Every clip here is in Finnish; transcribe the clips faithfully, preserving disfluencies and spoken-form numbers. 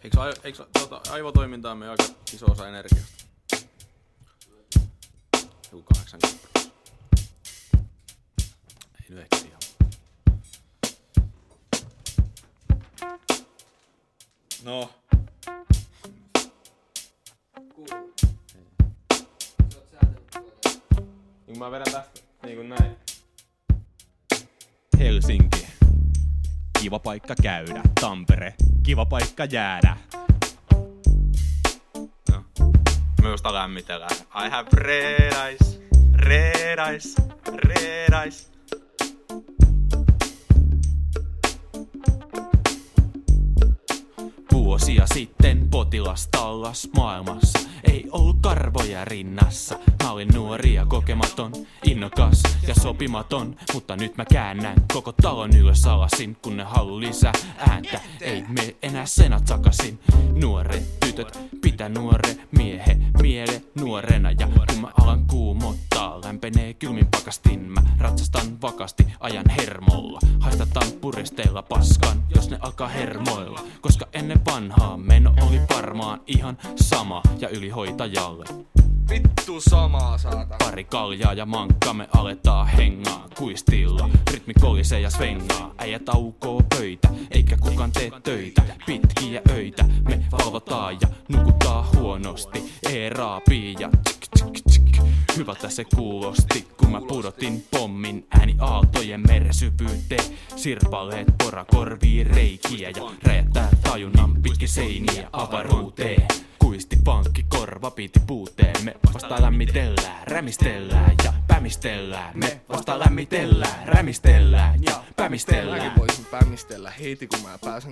Eikö, ai, eikö tuota, aivotoimintaa me aika iso osa energiasta? Joku kahdeksankymmentä prosenttia. Ei nyt ehkä ihan. No. Kuuluu. Sä oot säätänyt tuolla. Niin kun mä vedän tästä niin kuin näin. Helsinki. Kiva paikka käydä. Tampere. Kiva paikka jäädä. No. Me just lämmitellään. I have red eyes, red eyes, red eyes. Vuosia sitten potilas tallas maailmassa. Ei ollut karvoja rinnassa. Mä olin nuori ja kokematon, innokas ja sopimaton. Mutta nyt mä käännän koko talon ylös alasin. Kun ne halu lisää ääntä, ei me enää senat sakasin. Nuoret tytöt pitää nuore miehe miele nuorena. Ja kun mä alan kuumottaa, lämpenee kylmin pakastin. Mä ratsastan vakasti, ajan hermolla. Haistataan puristeilla paskan, jos ne alkaa hermoilla. Koska ennen vanhaa meno oli varmaan ihan sama ja ylihoitajalle. Vittu samaa saatana. Pari kaljaa ja mankka me aletaan hengaa kuistilla. Rytmi kolisee ja svengaa. Äijät aukoo pöitä, eikä kukaan tee töitä. Pitkiä öitä me valvotaan ja nukutaan huonosti. Eeraapii ja tsk tsk tsk. Hyvältä se kuulosti, kun mä pudotin pommin. Ääni aaltojen meresyvyyteen. Sirpaleet pora korviin reikiä ja räjättää tajunnan pitkin seiniä avaruuteen. Kuisti pankki korva piti puuteen. Me vasta lämmitellään, rämistellään ja pämistellään. Me vasta lämmitellään, rämistellään ja pämistellään. Mäkin voisin pämistellä heti kun mä pääsen.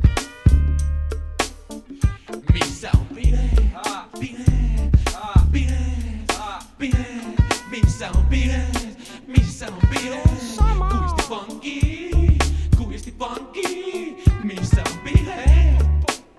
Missä on bileet? Bileet, bileet, bileet. Missä on bileet? Missä on bileet? Kuisti pankki, kuisti pankki. Missä on bileet?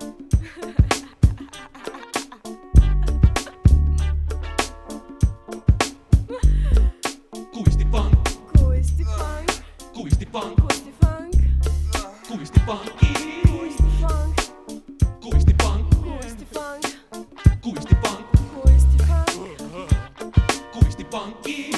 Kuisti punk, Kuisti funk, kuisti punk, kuisti funk, kuisti pankki. kuisti funk, Kuisti punk, kuisti funk, kuisti punk, kuisti funk. kuisti pankki.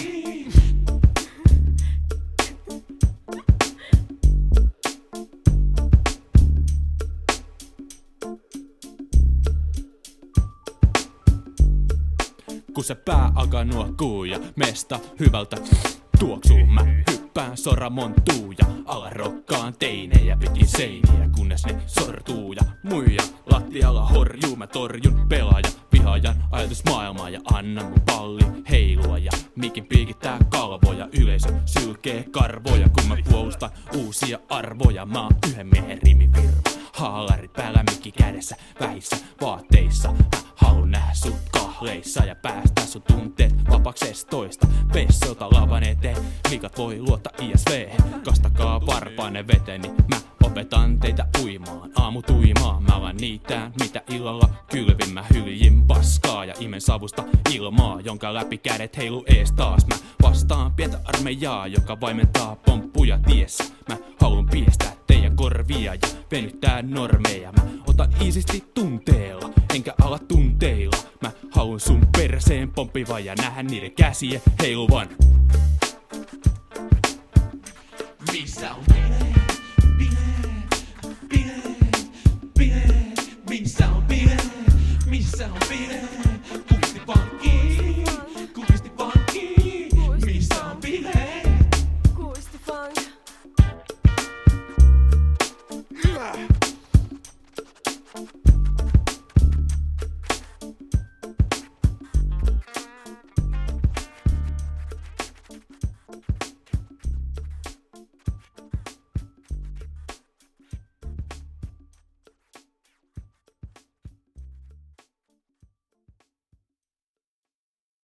Kun se pää alkaa nuokkuu ja mesta hyvältä tuoksuu, mä hyppään soramonttuu ja alarokkaan teinejä pitkin seiniä, kunnes ne sortuu ja muija lattialla horjuu. Mä torjun pelaaja vihaajan ajatusmaailmaa ja annan mun palli heilua ja mikin piikittää kalvoja. Yleisö sylkee karvoja, kun mä puolustan uusia arvoja. Mä oon yhden miehen rimifirma, haalarit päällä, mikki kädessä, vähissä vaatteissa. Mä haluun nähdä sut kahleissa ja päästä sun tunteet vapaaksi toista. Vessolta lavan eteen, liikat voi luottaa I S V. Kastakaa varpainen veteen, niin mä opetan teitä uimaan. Aamu tuimaa, mä alan niitään, mitä illalla kylvin. Mä hyljin paskaa ja imen savusta ilmaa, jonka läpi kädet heilu ees taas. Mä vastaan pientä armeijaa, joka vaimentaa pomppuja tiessä. Mä haluun piestää teidän korvia ja venyttää normeja. Mä otan iisisti tunteella, enkä ala tunteilla. Mä haluun sun perseen pomppivan ja nähdä niiden käsien heiluvan.